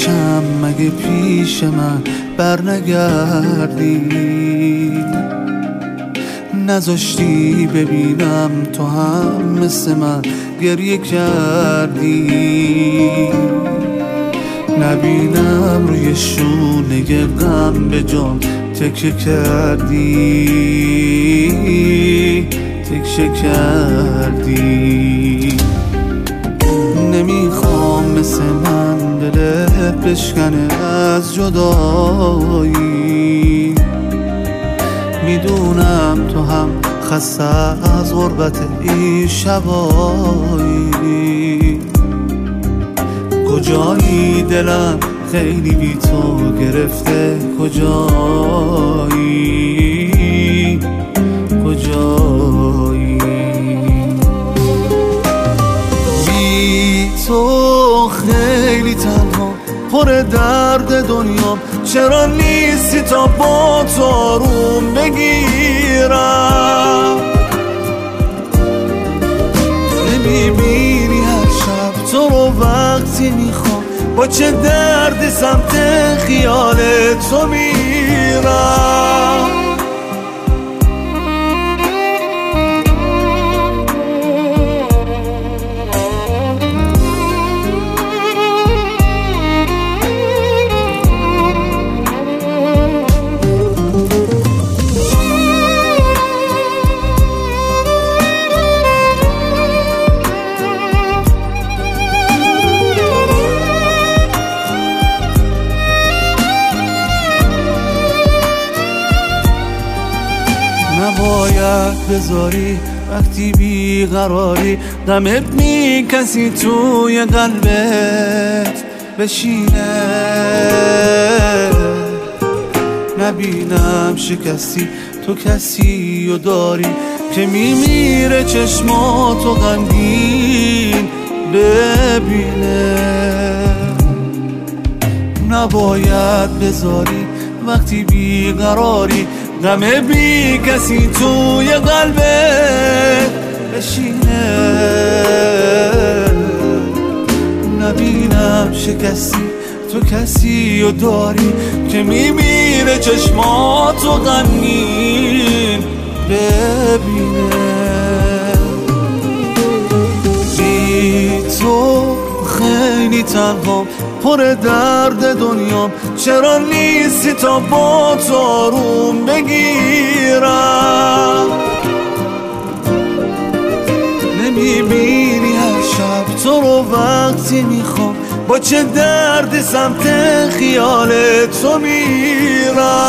بشم مگه پیش من برنگردی؟ نذاشتی ببینم تو هم مثل من گریه کردی، نبینم روی شونه غم به جان تکیه کردی، تکیه کردی. نمیخوام مثل من دلت بشکنه از جدایی، میدونم تو هم خسته از غربت این شبایی. کجایی دلم خیلی بی تو گرفته، کجایی کجایی؟ بی تو خیلی تنها پر درد دنیام، چرا نیستی تا با تو آروم بگیرم؟ نمیبینی هر شب تو رو وقتی میخوام، با چه دردی سمت خیال تو میرم؟ نباید بذاری وقتی بیقراری غمت کسی توی قلبت بشینه، نبینم شکستی تو کسی و داری که میمیره چشماتو غمگین ببینه. نباید بذاری وقتی بیقراری غم بی کسی توی قلبت بشینه، نبینم شکستی تو کسی و داری که میمیره چشماتو غمگین ببینه. بی تو خیلی تنهام پر درد دنیام، چرا نیستی تا با تو آروم بگیرم؟ نمیبینی هر شب تو رو وقتی میخوام، با چه دردی سمت خیال تو میرم؟